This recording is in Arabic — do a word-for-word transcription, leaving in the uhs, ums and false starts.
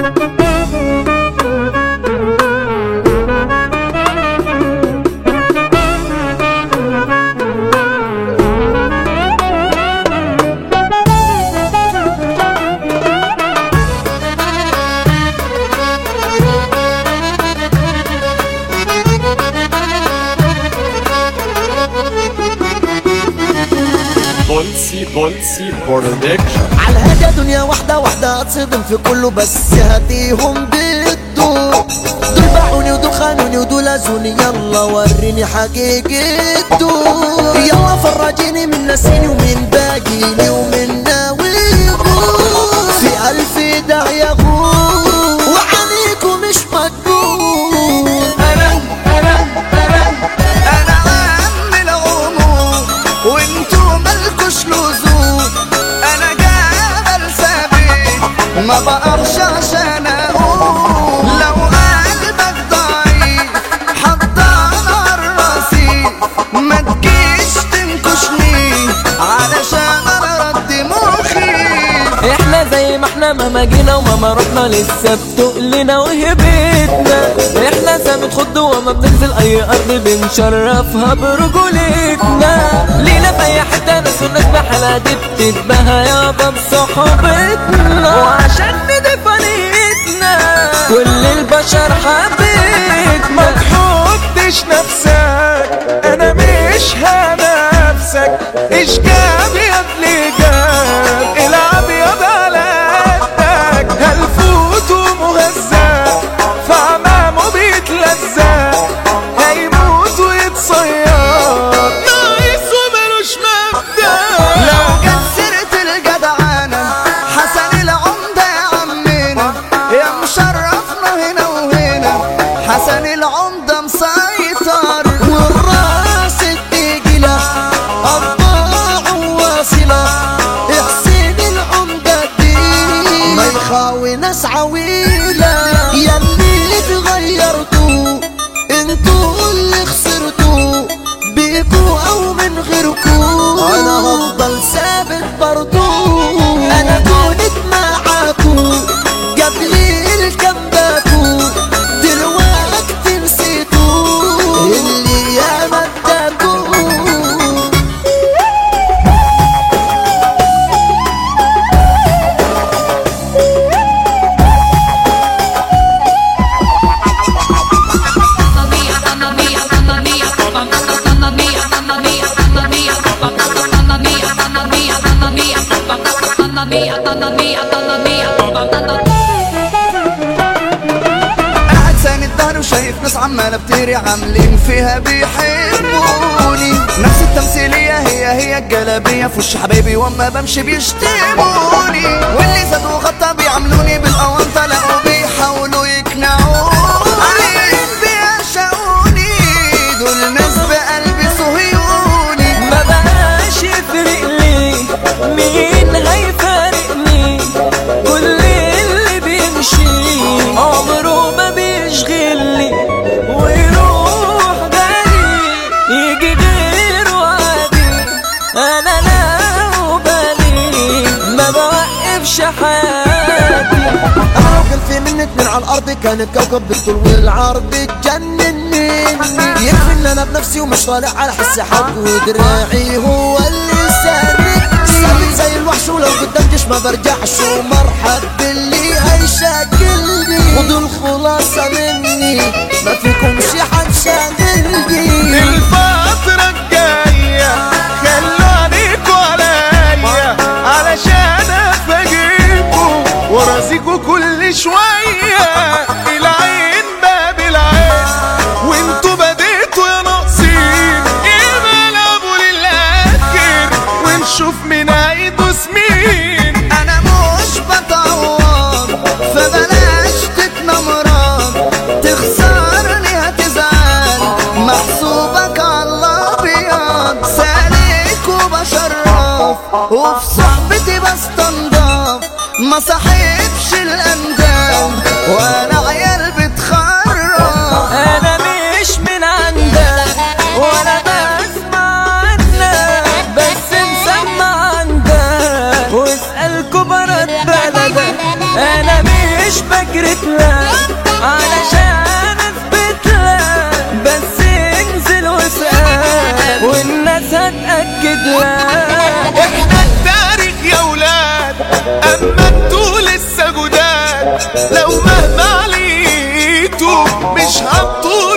بولسي بولسي برودكشن. على الهادية دنيا واحدة واحدة هتصدم في كله، بس هديهم ضده. دول باعوني ودول خانوني ودول اذوني، يلا وريني حقيقته. يلا فرجيني من ناسيني ومن باقيني ومن ناويكم. في ألف داعي أغور وعليكم مش مقبول. أنا أنا أنا أنا عم العموم وانتو مالكوش لزوم. أنا جبل ثابت ما بقرش عشان أقوم. لو قلبك ضعيف حطها على راسي، ما تجيش تنكشني علشان أنا رد مخي. احنا زي ما احنا مهما جينا ومهما رحنا لسه بتقلنا وهبتنا. احنا ثابت خد وما بننزل اي ارض بنشرفها برجولتنا. لينا في اي حته ناس والناس بحالها دي بتتباهى يابا بصحبتنا. وعشان ندفع نيتنا كل البشر حبيتنا. ما تحطش نفسك انا مش هنفسك. ايش جاب يا ابني جاب العب يا بلدك. هالفوت ومهزأ فعمامه بيتلزق، هيموت ويتصير ناقص ومالوش مبدأ. لو جت سيرة الجدعانة حسن العمدة يا عمنا، يا مشرفنا هنا وهنا. حسن العمدة مسيطر والراس التقيلة أرباع واصلة. حسين العمدة دي ما يخاوي ناس عويلة. ياللي اتغيرتوا انتوا اللي خسرتوا، بيكوا او من غيركوا. انا هفضل ثابت برضو. انا كنت معاكوا قبل الكمباكوا، دلوقتي نسيتوا اللي يا مداكوا. قاعد ساند ظهري وشايف ناس عمالة بتيري عاملين فيها بيحبوني. نفس التمثيلية هي هي الجلابية في وش حبايبي واما بمشي بيشتموني. واللي زادوا غطا بيعاملوني بالأونطة، لقوا بيحاولوا يقنعوني. عايزين بيعشقوني دول ناس بقلبي صهيوني. ما بقاش يفرق لي مين هيفارقني، كل اللي بيمشي عمره ما بيشغلني. ويروح جالي يجي غيره عادي، انا لا بالي ما بوقفش حياتي. انا لو كان في مني اتنين على الارض كان الكوكب بالطول والعرض اتجنني. يكفي ان انا بنفسي ومش طالع على حس حد، ودراعي هو اللي ساندني. ثابت زي الوحش ولو قدام جيش ما برجعش، ومرحب باللي هيشكلني. ودول خلاصة مني ما فيكمش حد شاغلني. الفترة الجاية خلوا عليكوا عليا علشان افاجئكوا وارازيكوا كل شوية. العين باب العين وانتوا بديتوا يا ناقصين. يبقى للاخر ونشوف مين هيدوس مين. انا مش بتعوض فبلاش تتنمران، تخسرني هتزعل محسوبك على الابيض. سالك وبشرف وفي صحبتي بستنضف، ما صاحبش الاندام وانا عيال بتخرف. انا مش من عندك ولا بسمع عنك، بس مسمع عندك واسأل كبار بلدك. انا مش مش بجرت لك علشان اثبت لك، بس انزل واسأل والناس هتأكد لك. احنا التاريخ يا ولاد، اما انتوا لسه جداد، لو مهما عليتوا مش هبطوا